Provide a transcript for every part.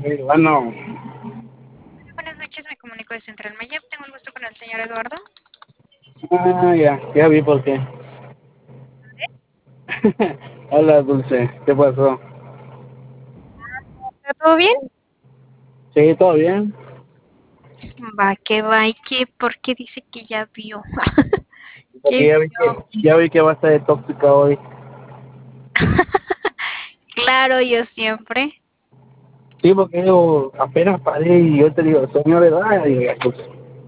Bueno, Buenas noches, me comunico de Central Mayab. Tengo el gusto con el señor Eduardo. ya vi por qué. Hola, Dulce, ¿qué pasó? ¿Está todo bien? Sí, todo bien. Va, y que, ¿por qué dice que ya vio? Porque ¿Qué vio? ya vi que va a estar de tóxica hoy. Claro, yo siempre. Sí, porque yo apenas paré y yo te digo, señor edad, y ya, pues,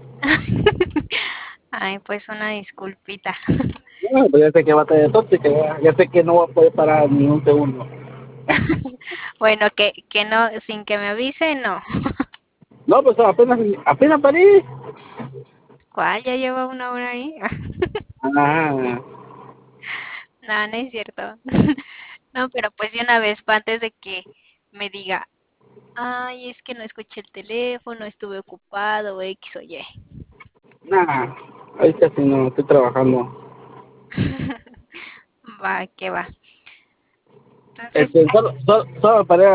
Ay, pues una disculpita. bueno, pues ya sé que va a estar de tóxica, ya sé que no va a poder parar ni un segundo. Bueno, que no, sin que me avise, no. No, pues apenas paré. ¿Cuál? Ya lleva una hora ahí. Ah, No, no es cierto. No, pero pues de una vez, pa, antes de que me diga, ay, es que no escuché el teléfono, estuve ocupado, X o Y. nada, ahorita sí no, estoy trabajando. Va, que va. Entonces, Solo paré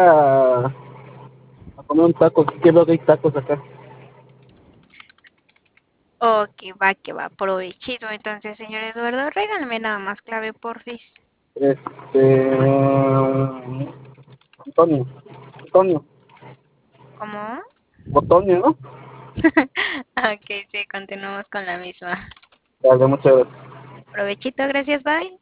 a comer un taco, que veo que hay tacos acá. ok, va, que va, provechito. Entonces, señor Eduardo, regálame nada más clave, porfis. Antonio, Antonio, ¿Cómo? Otoño, ¿no? Ok, sí, continuamos con la misma. Dale, muchas gracias. Provechito, gracias, bye.